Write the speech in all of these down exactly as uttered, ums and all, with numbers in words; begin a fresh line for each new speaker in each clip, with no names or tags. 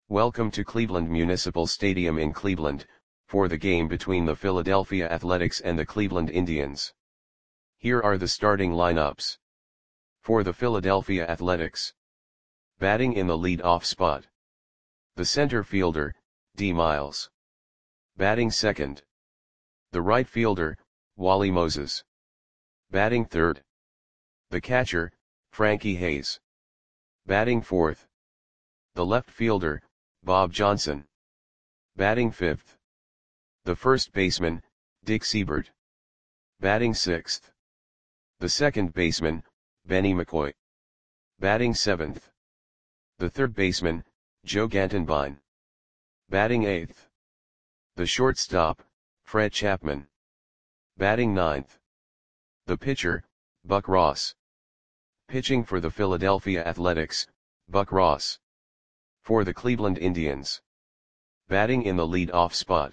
Welcome to Cleveland Municipal Stadium in Cleveland, for the game between the Philadelphia Athletics and the Cleveland Indians. Here are the starting lineups. For the Philadelphia Athletics. Batting in the lead-off spot. The center fielder, D. Miles. Batting second. The right fielder, Wally Moses. Batting third. The catcher, Frankie Hayes. Batting fourth. The left fielder, Bob Johnson. Batting fifth. The first baseman, Dick Seibert. Batting sixth. The second baseman, Benny McCoy. Batting seventh. The third baseman, Joe Gantenbein. Batting eighth. The shortstop, Fred Chapman. Batting ninth. The pitcher, Buck Ross. Pitching for the Philadelphia Athletics, Buck Ross. For the Cleveland Indians. Batting in the lead-off spot.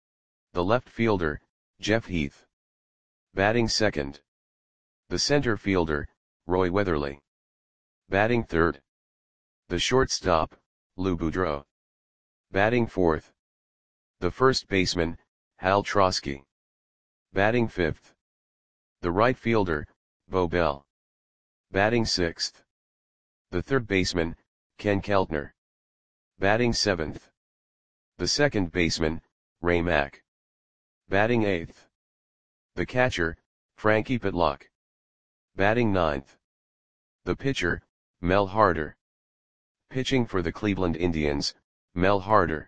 The left fielder, Jeff Heath. Batting second. The center fielder, Roy Weatherly. Batting third. The shortstop, Lou Boudreau. Batting fourth. The first baseman, Hal Trosky. Batting fifth. The right fielder, Bo Bell. Batting sixth. The third baseman, Ken Keltner. Batting seventh. The second baseman, Ray Mack. Batting eighth. The catcher, Frankie Pitlock. Batting ninth. The pitcher, Mel Harder. Pitching for the Cleveland Indians, Mel Harder.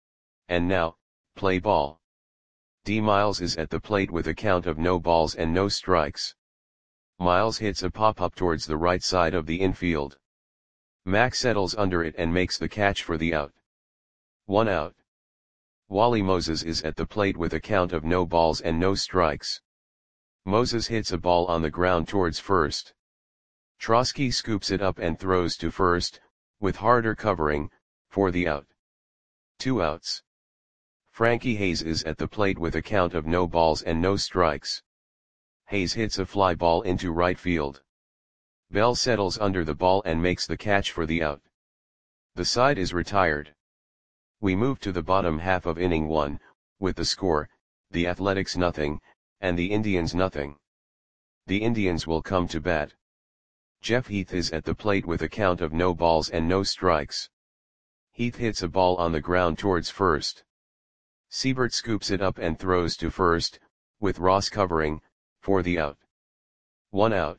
And now, play ball. D. Miles is at the plate with a count of no balls and no strikes. Miles hits a pop-up towards the right side of the infield. Mack settles under it and makes the catch for the out. One out. Wally Moses is at the plate with a count of no balls and no strikes. Moses hits a ball on the ground towards first. Trosky scoops it up and throws to first, with Harder covering, for the out. Two outs. Frankie Hayes is at the plate with a count of no balls and no strikes. Hayes hits a fly ball into right field. Bell settles under the ball and makes the catch for the out. The side is retired. We move to the bottom half of inning one, with the score, the Athletics nothing, and the Indians nothing. The Indians will come to bat. Jeff Heath is at the plate with a count of no balls and no strikes. Heath hits a ball on the ground towards first. Seibert scoops it up and throws to first, with Ross covering, for the out. One out.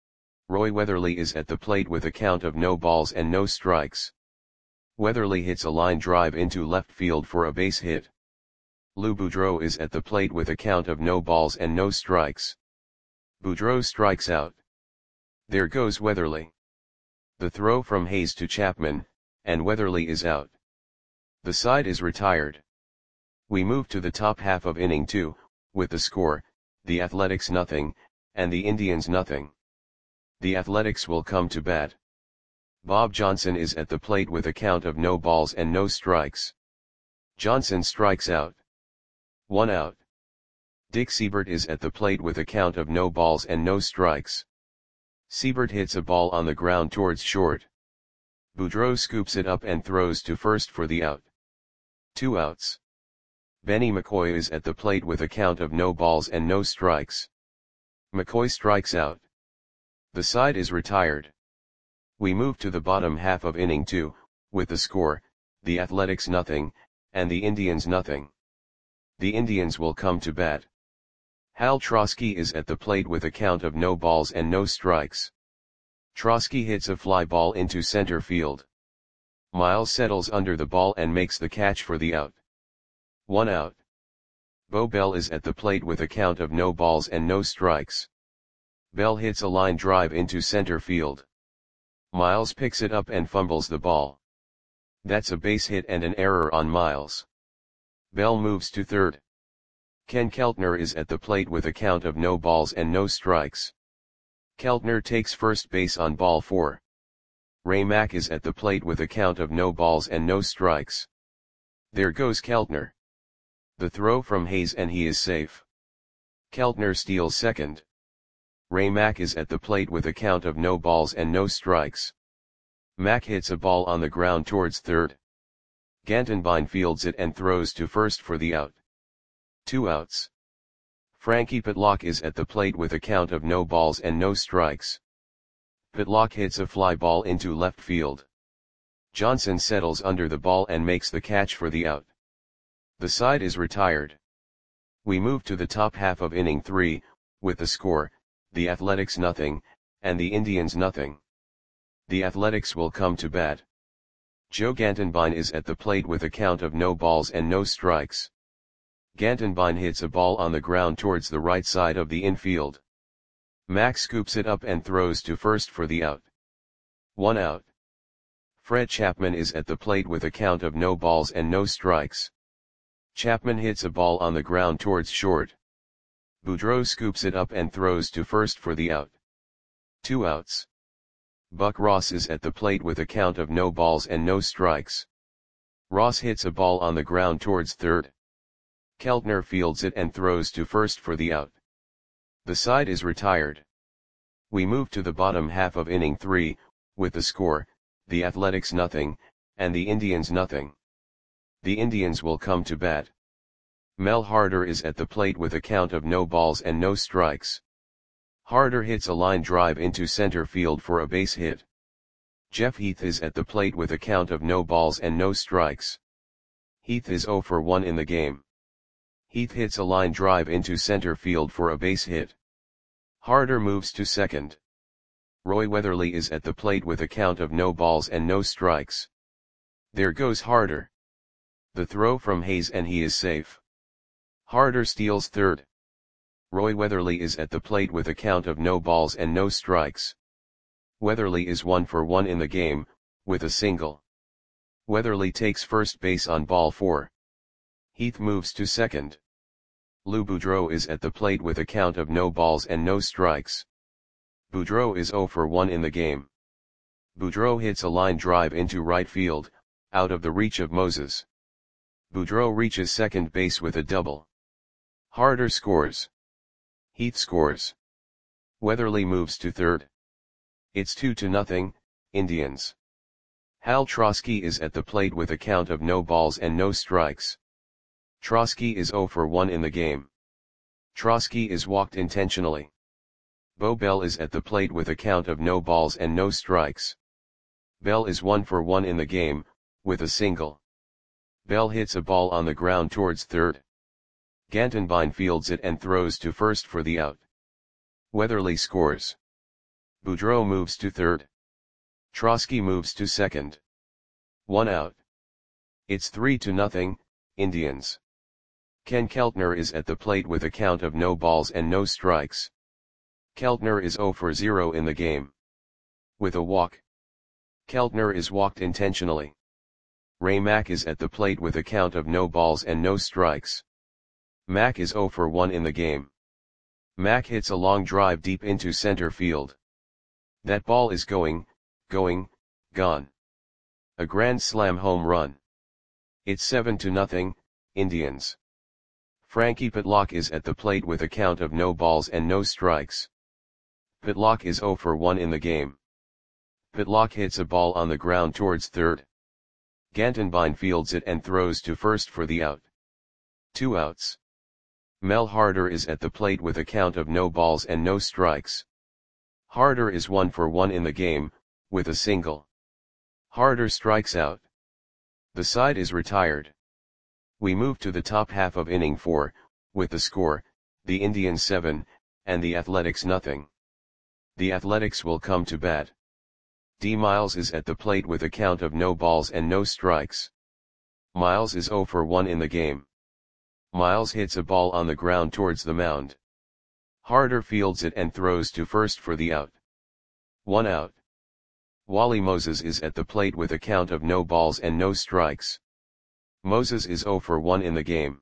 Roy Weatherly is at the plate with a count of no balls and no strikes. Weatherly hits a line drive into left field for a base hit. Lou Boudreau is at the plate with a count of no balls and no strikes. Boudreau strikes out. There goes Weatherly. The throw from Hayes to Chapman, and Weatherly is out. The side is retired. We move to the top half of inning two, with the score, the Athletics nothing, and the Indians nothing. The Athletics will come to bat. Bob Johnson is at the plate with a count of no balls and no strikes. Johnson strikes out. One out. Dick Seibert is at the plate with a count of no balls and no strikes. Seibert hits a ball on the ground towards short. Boudreau scoops it up and throws to first for the out. Two outs. Benny McCoy is at the plate with a count of no balls and no strikes. McCoy strikes out. The side is retired. We move to the bottom half of inning two, with the score, the Athletics nothing, and the Indians nothing. The Indians will come to bat. Hal Trosky is at the plate with a count of no balls and no strikes. Trosky hits a fly ball into center field. Miles settles under the ball and makes the catch for the out. One out. Bo Bell is at the plate with a count of no balls and no strikes. Bell hits a line drive into center field. Miles picks it up and fumbles the ball. That's a base hit and an error on Miles. Bell moves to third. Ken Keltner is at the plate with a count of no balls and no strikes. Keltner takes first base on ball four. Ray Mack is at the plate with a count of no balls and no strikes. There goes Keltner. The throw from Hayes and he is safe. Keltner steals second. Ray Mack is at the plate with a count of no balls and no strikes. Mack hits a ball on the ground towards third. Gantenbein fields it and throws to first for the out. Two outs. Frankie Pitlock is at the plate with a count of no balls and no strikes. Pitlock hits a fly ball into left field. Johnson settles under the ball and makes the catch for the out. The side is retired. We move to the top half of inning three, with the score, the Athletics nothing, and the Indians nothing. The Athletics will come to bat. Joe Gantenbein is at the plate with a count of no balls and no strikes. Gantenbein hits a ball on the ground towards the right side of the infield. Mack scoops it up and throws to first for the out. One out. Fred Chapman is at the plate with a count of no balls and no strikes. Chapman hits a ball on the ground towards short. Boudreau scoops it up and throws to first for the out. Two outs. Buck Ross is at the plate with a count of no balls and no strikes. Ross hits a ball on the ground towards third. Keltner fields it and throws to first for the out. The side is retired. We move to the bottom half of inning three, with the score, the Athletics nothing, and the Indians nothing. The Indians will come to bat. Mel Harder is at the plate with a count of no balls and no strikes. Harder hits a line drive into center field for a base hit. Jeff Heath is at the plate with a count of no balls and no strikes. Heath is oh for one in the game. Heath hits a line drive into center field for a base hit. Harder moves to second. Roy Weatherly is at the plate with a count of no balls and no strikes. There goes Harder. The throw from Hayes and he is safe. Harder steals third. Roy Weatherly is at the plate with a count of no balls and no strikes. Weatherly is one for one in the game, with a single. Weatherly takes first base on ball four. Heath moves to second. Lou Boudreau is at the plate with a count of no balls and no strikes. Boudreau is oh for one in the game. Boudreau hits a line drive into right field, out of the reach of Moses. Boudreau reaches second base with a double. Harder scores. Heath scores. Weatherly moves to third. It's two to nothing, Indians. Hal Trosky is at the plate with a count of no balls and no strikes. Trosky is oh for one in the game. Trosky is walked intentionally. Bo Bell is at the plate with a count of no balls and no strikes. Bell is one for one in the game, with a single. Bell hits a ball on the ground towards third. Gantenbein fields it and throws to first for the out. Weatherly scores. Boudreau moves to third. Trosky moves to second. One out. It's three to nothing, Indians. Ken Keltner is at the plate with a count of no balls and no strikes. Keltner is oh for zero in the game. With a walk. Keltner is walked intentionally. Ray Mack is at the plate with a count of no balls and no strikes. Mack is oh for one in the game. Mack hits a long drive deep into center field. That ball is going, going, gone. A grand slam home run. It's seven to nothing, Indians. Frankie Pitlock is at the plate with a count of no balls and no strikes. Pitlock is oh for one in the game. Pitlock hits a ball on the ground towards third. Gantenbein fields it and throws to first for the out. Two outs. Mel Harder is at the plate with a count of no balls and no strikes. Harder is one for one in the game, with a single. Harder strikes out. The side is retired. We move to the top half of inning four, with the score, the Indians seven, and the Athletics nothing. The Athletics will come to bat. D. Miles is at the plate with a count of no balls and no strikes. Miles is oh for one in the game. Miles hits a ball on the ground towards the mound. Harder fields it and throws to first for the out. One out. Wally Moses is at the plate with a count of no balls and no strikes. Moses is oh for one in the game.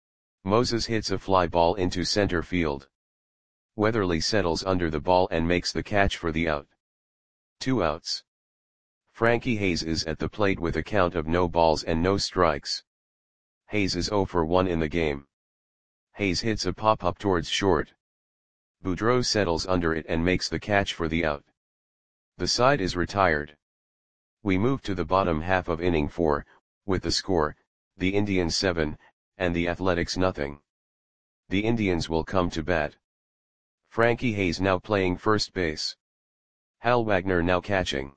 Moses hits a fly ball into center field. Weatherly settles under the ball and makes the catch for the out. Two outs. Frankie Hayes is at the plate with a count of no balls and no strikes. Hayes is oh for one in the game. Hayes hits a pop-up towards short. Boudreau settles under it and makes the catch for the out. The side is retired. We move to the bottom half of inning four, with the score, the Indians seven, and the Athletics nothing. The Indians will come to bat. Frankie Hayes now playing first base. Hal Wagner now catching.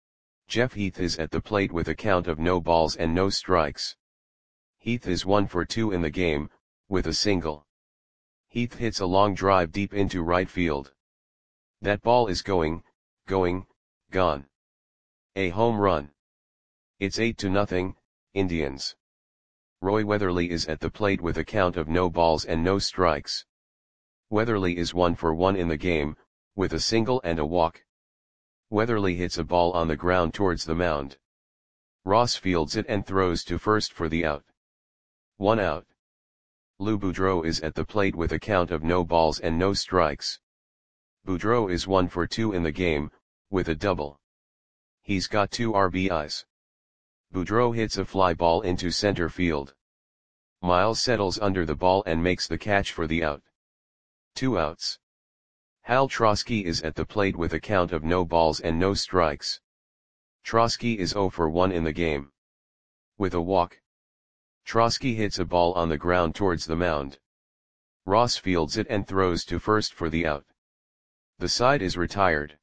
Jeff Heath is at the plate with a count of no balls and no strikes. Heath is one for two in the game, with a single. Heath hits a long drive deep into right field. That ball is going, going, gone. A home run. It's eight to nothing, Indians. Roy Weatherly is at the plate with a count of no balls and no strikes. Weatherly is one for one in the game, with a single and a walk. Weatherly hits a ball on the ground towards the mound. Ross fields it and throws to first for the out. One out. Lou Boudreau is at the plate with a count of no balls and no strikes. Boudreau is one for two in the game, with a double. He's got two R B Is. Boudreau hits a fly ball into center field. Miles settles under the ball and makes the catch for the out. Two outs. Hal Trosky is at the plate with a count of no balls and no strikes. Trosky is zero for one in the game. With a walk. Trosky hits a ball on the ground towards the mound. Ross fields it and throws to first for the out. The side is retired.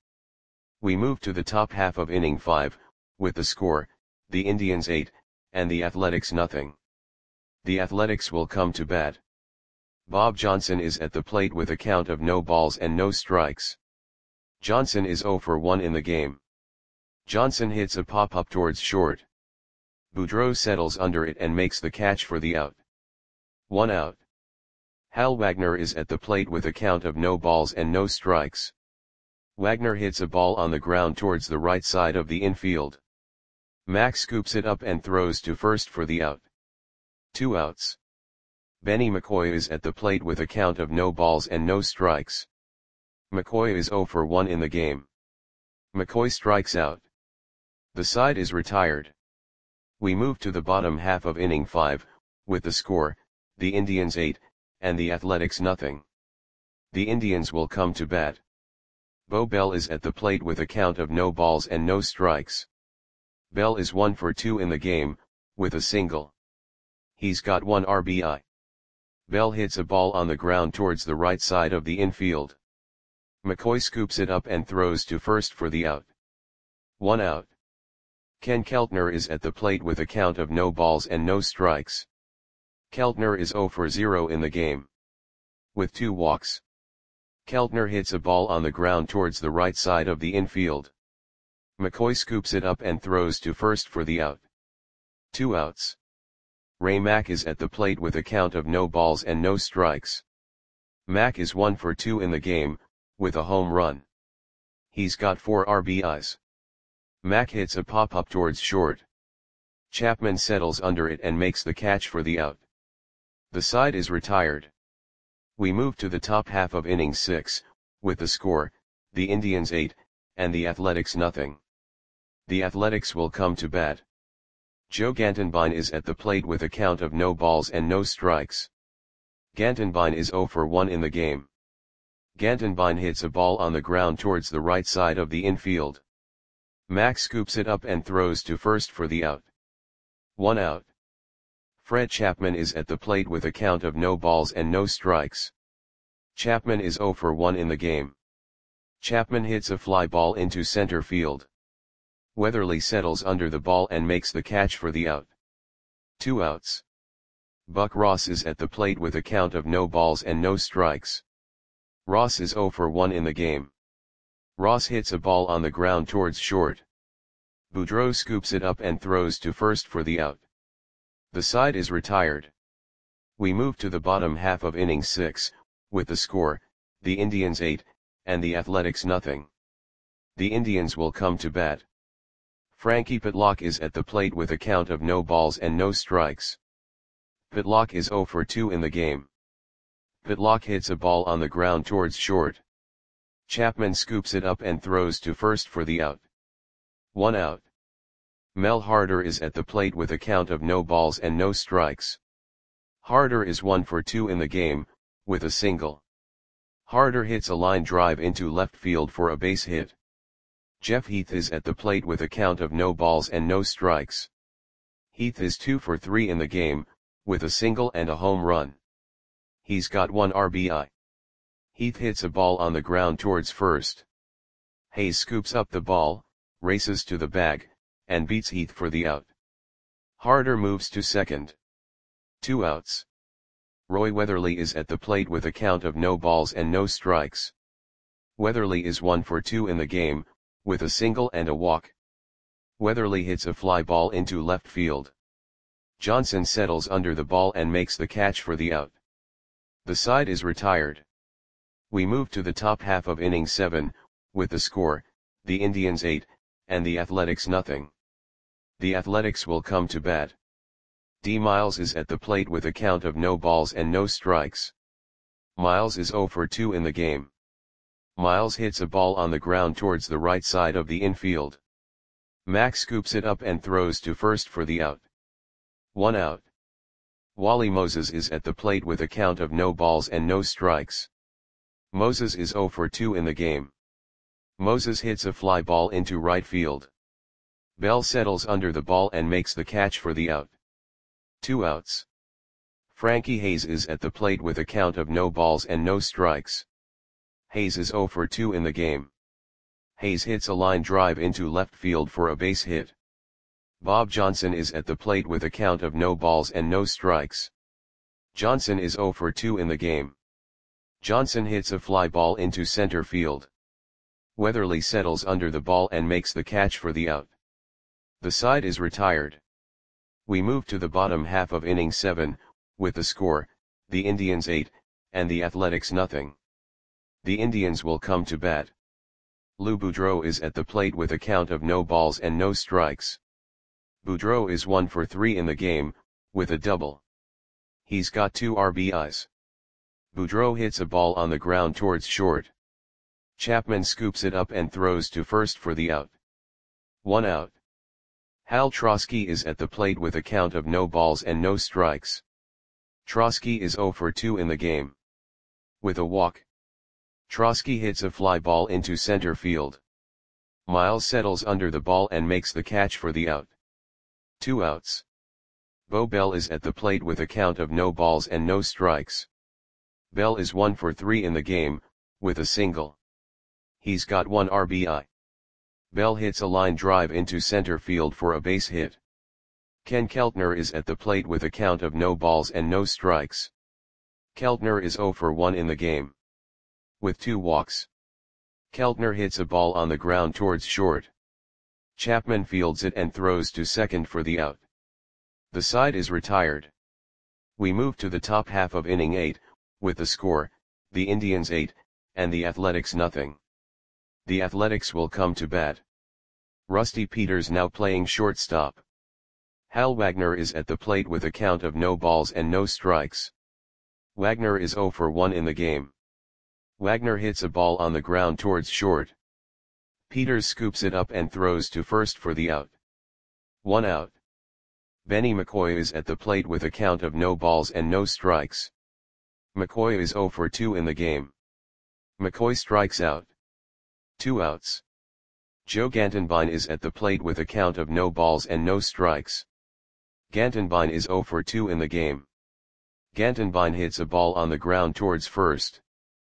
We move to the top half of inning five, with the score, the Indians eight, and the Athletics nothing. The Athletics will come to bat. Bob Johnson is at the plate with a count of no balls and no strikes. Johnson is zero for one in the game. Johnson hits a pop-up towards short. Boudreau settles under it and makes the catch for the out. One out. Hal Wagner is at the plate with a count of no balls and no strikes. Wagner hits a ball on the ground towards the right side of the infield. Mack scoops it up and throws to first for the out. Two outs. Benny McCoy is at the plate with a count of no balls and no strikes. McCoy is zero for one in the game. McCoy strikes out. The side is retired. We move to the bottom half of inning five, with the score, the Indians eight, and the Athletics nothing. The Indians will come to bat. Bo Bell is at the plate with a count of no balls and no strikes. Bell is one for two in the game, with a single. He's got one R B I. Bell hits a ball on the ground towards the right side of the infield. McCoy scoops it up and throws to first for the out. One out. Ken Keltner is at the plate with a count of no balls and no strikes. Keltner is zero for zero in the game. With two walks. Keltner hits a ball on the ground towards the right side of the infield. McCoy scoops it up and throws to first for the out. Two outs. Ray Mack is at the plate with a count of no balls and no strikes. Mack is one for two in the game, with a home run. He's got four R B Is. Mack hits a pop-up towards short. Chapman settles under it and makes the catch for the out. The side is retired. We move to the top half of inning six, with the score, the Indians eight, and the Athletics nothing. The Athletics will come to bat. Joe Gantenbein is at the plate with a count of no balls and no strikes. Gantenbein is zero for one in the game. Gantenbein hits a ball on the ground towards the right side of the infield. Mack scoops it up and throws to first for the out. One out. Fred Chapman is at the plate with a count of no balls and no strikes. Chapman is zero for one in the game. Chapman hits a fly ball into center field. Weatherly settles under the ball and makes the catch for the out. Two outs. Buck Ross is at the plate with a count of no balls and no strikes. Ross is zero for one in the game. Ross hits a ball on the ground towards short. Boudreau scoops it up and throws to first for the out. The side is retired. We move to the bottom half of inning six, with the score, the Indians eight, and the Athletics nothing. The Indians will come to bat. Frankie Pitlock is at the plate with a count of no balls and no strikes. Pitlock is zero for two in the game. Pitlock hits a ball on the ground towards short. Chapman scoops it up and throws to first for the out. One out. Mel Harder is at the plate with a count of no balls and no strikes. Harder is one for two in the game, with a single. Harder hits a line drive into left field for a base hit. Jeff Heath is at the plate with a count of no balls and no strikes. Heath is two for three in the game, with a single and a home run. He's got one R B I. Heath hits a ball on the ground towards first. Hayes scoops up the ball, races to the bag, and beats Heath for the out. Harder moves to second. Two outs. Roy Weatherly is at the plate with a count of no balls and no strikes. Weatherly is one for two in the game, with a single and a walk. Weatherly hits a fly ball into left field. Johnson settles under the ball and makes the catch for the out. The side is retired. We move to the top half of inning seven, with the score, the Indians eight, and the Athletics nothing. The Athletics will come to bat. D. Miles is at the plate with a count of no balls and no strikes. Miles is zero for two in the game. Miles hits a ball on the ground towards the right side of the infield. Mack scoops it up and throws to first for the out. One out. Wally Moses is at the plate with a count of no balls and no strikes. Moses is zero for two in the game. Moses hits a fly ball into right field. Bell settles under the ball and makes the catch for the out. Two outs. Frankie Hayes is at the plate with a count of no balls and no strikes. Hayes is zero for two in the game. Hayes hits a line drive into left field for a base hit. Bob Johnson is at the plate with a count of no balls and no strikes. Johnson is zero for two in the game. Johnson hits a fly ball into center field. Weatherly settles under the ball and makes the catch for the out. The side is retired. We move to the bottom half of inning seven, with the score, the Indians eight, and the Athletics nothing. The Indians will come to bat. Lou Boudreau is at the plate with a count of no balls and no strikes. Boudreau is one for three in the game, with a double. He's got two R B Is. Boudreau hits a ball on the ground towards short. Chapman scoops it up and throws to first for the out. One out. Hal Trosky is at the plate with a count of no balls and no strikes. Trosky is zero for two in the game. With a walk. Trosky hits a fly ball into center field. Miles settles under the ball and makes the catch for the out. Two outs. Bo Bell is at the plate with a count of no balls and no strikes. Bell is one for three in the game, with a single. He's got one R B I. Bell hits a line drive into center field for a base hit. Ken Keltner is at the plate with a count of no balls and no strikes. Keltner is zero for one in the game. With two walks. Keltner hits a ball on the ground towards short. Chapman fields it and throws to second for the out. The side is retired. We move to the top half of inning eight, with the score, the Indians eight, and the Athletics nothing. The Athletics will come to bat. Rusty Peters now playing shortstop. Hal Wagner is at the plate with a count of no balls and no strikes. Wagner is zero for one in the game. Wagner hits a ball on the ground towards short. Peters scoops it up and throws to first for the out. One out. Benny McCoy is at the plate with a count of no balls and no strikes. McCoy is zero for two in the game. McCoy strikes out. Two outs. Joe Gantenbein is at the plate with a count of no balls and no strikes. Gantenbein is zero for two in the game. Gantenbein hits a ball on the ground towards first.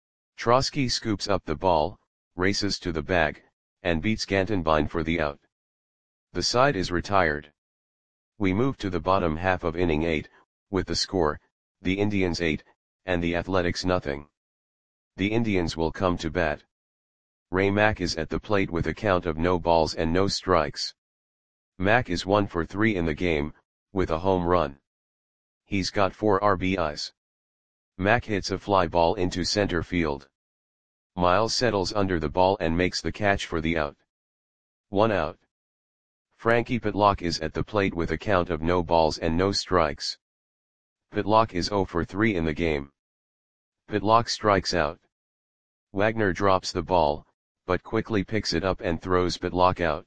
Trosky scoops up the ball, races to the bag, and beats Gantenbein for the out. The side is retired. We move to the bottom half of inning eight, with the score, the Indians eight, and the Athletics nothing. The Indians will come to bat. Ray Mack is at the plate with a count of no balls and no strikes. Mack is one for three in the game, with a home run. He's got four R B Is. Mack hits a fly ball into center field. Miles settles under the ball and makes the catch for the out. One out. Frankie Pitlock is at the plate with a count of no balls and no strikes. Pitlock is zero for three in the game. Pitlock strikes out. Wagner drops the ball, but quickly picks it up and throws Pitlock out.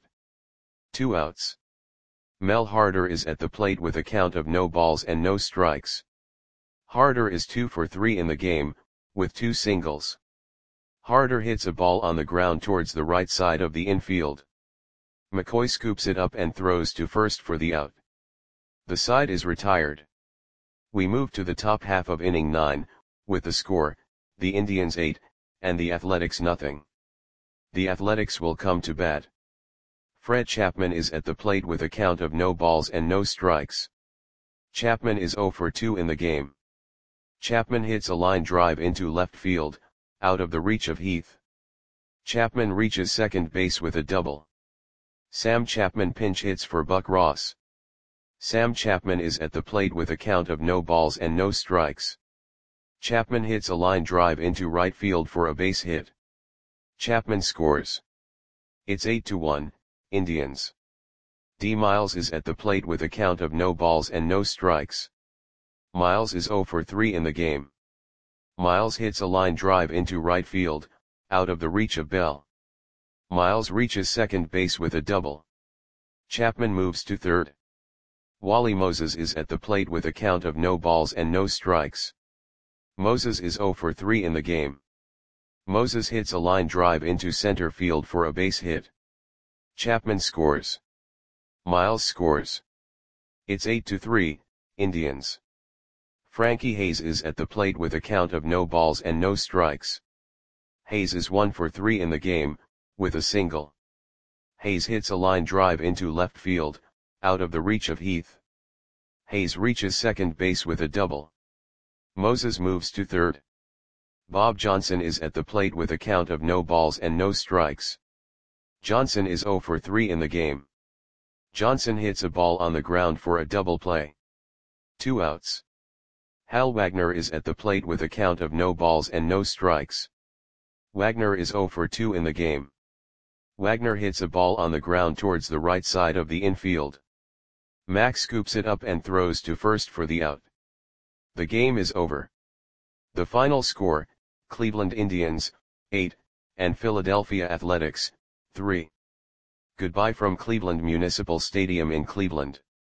Two outs. Mel Harder is at the plate with a count of no balls and no strikes. Harder is two for three in the game, with two singles. Harder hits a ball on the ground towards the right side of the infield. McCoy scoops it up and throws to first for the out. The side is retired. We move to the top half of inning nine, with the score, the Indians eight, and the Athletics nothing. The Athletics will come to bat. Fred Chapman is at the plate with a count of no balls and no strikes. Chapman is oh for two in the game. Chapman hits a line drive into left field, out of the reach of Heath. Chapman reaches second base with a double. Sam Chapman pinch hits for Buck Ross. Sam Chapman is at the plate with a count of no balls and no strikes. Chapman hits a line drive into right field for a base hit. Chapman scores. It's eight to one, Indians. D. Miles is at the plate with a count of no balls and no strikes. Miles is oh for three in the game. Miles hits a line drive into right field, out of the reach of Bell. Miles reaches second base with a double. Chapman moves to third. Wally Moses is at the plate with a count of no balls and no strikes. Moses is oh for three in the game. Moses hits a line drive into center field for a base hit. Chapman scores. Miles scores. It's eight to three, Indians. Frankie Hayes is at the plate with a count of no balls and no strikes. Hayes is one for three in the game, with a single. Hayes hits a line drive into left field, out of the reach of Heath. Hayes reaches second base with a double. Moses moves to third. Bob Johnson is at the plate with a count of no balls and no strikes. Johnson is oh for three in the game. Johnson hits a ball on the ground for a double play. Two outs. Hal Wagner is at the plate with a count of no balls and no strikes. Wagner is oh for two in the game. Wagner hits a ball on the ground towards the right side of the infield. Max scoops it up and throws to first for the out. The game is over. The final score, Cleveland Indians, eight, and Philadelphia Athletics, three. Goodbye from Cleveland Municipal Stadium in Cleveland.